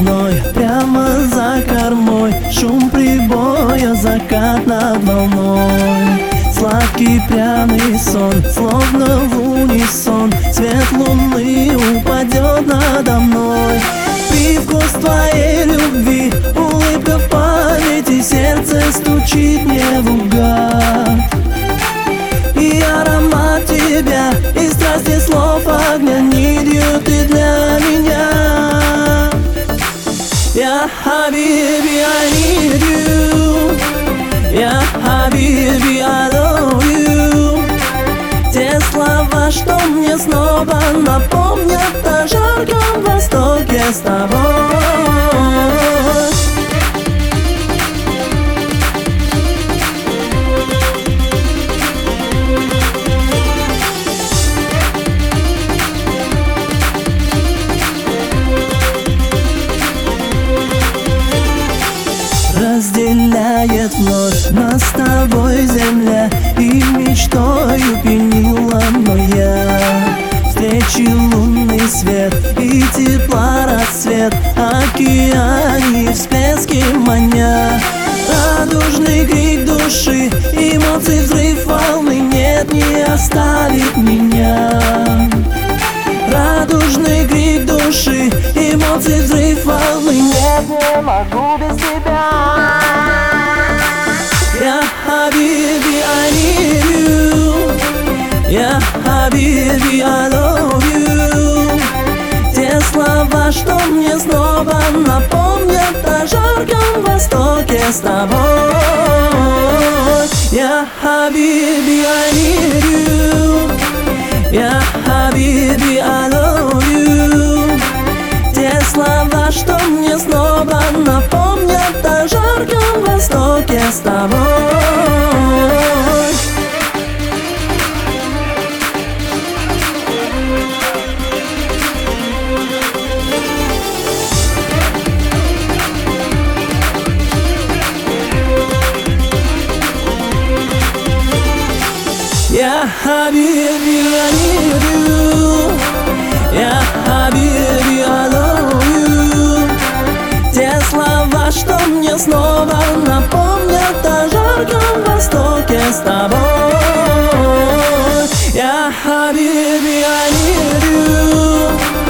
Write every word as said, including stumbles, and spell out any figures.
весной прямо за кормой, шум прибоя, закат над волной. Сладкий пряный сон, словно в унисон, свет луны упадет надо мной. Привкус твоей любви, улыбка в памяти, сердце стучит мне в угад. И аромат тебя, и страсти слов огня, нитью ты для меня. Я Habibi, I need you. Я Habibi, I love you. Те слова, что мне снова напомнят о жарком востоке с тобой. Разделяет вновь нас с тобой земля, и мечтою пьянила моя. Встречи лунный свет и тепла рассвет, океане всплески маня. Радужный крик души, эмоций взрыв волны, нет, не оставит меня. Радужный крик души, эмоций взрыв волны, нет, не могу без тебя. Я Habibi, I need you. Я Habibi, I love you. Те слова, что мне снова напомнят о жарком востоке с тобой. Я Habibi, I need you. Я Habibi, I love you. Те слова, что мне снова напомнят о жарком востоке с тобой. Я Habibi, I need you. Я Habibi, I love you. Те слова, что мне снова напомнят о жарком востоке с тобой. Я Habibi, I need you.